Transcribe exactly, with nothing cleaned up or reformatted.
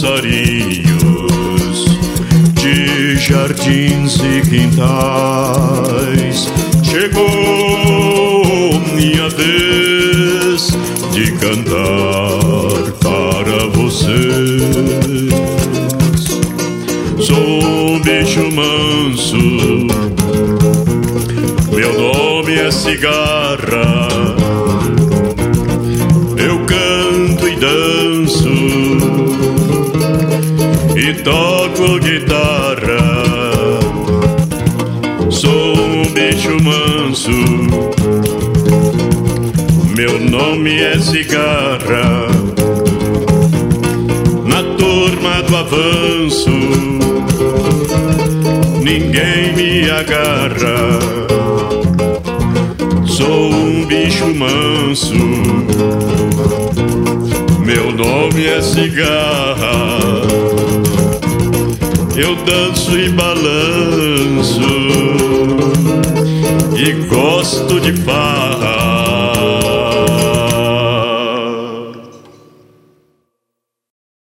passarinhos de jardins e quintais. Chegou minha vez de cantar para vocês. Sou um bicho manso, meu nome é cigarra. Eu canto e danço e toco guitarra. Sou um bicho manso, meu nome é cigarra. Na turma do avanço ninguém me agarra. Sou um bicho manso, meu nome é cigarra. Eu danço e balanço e gosto de farra.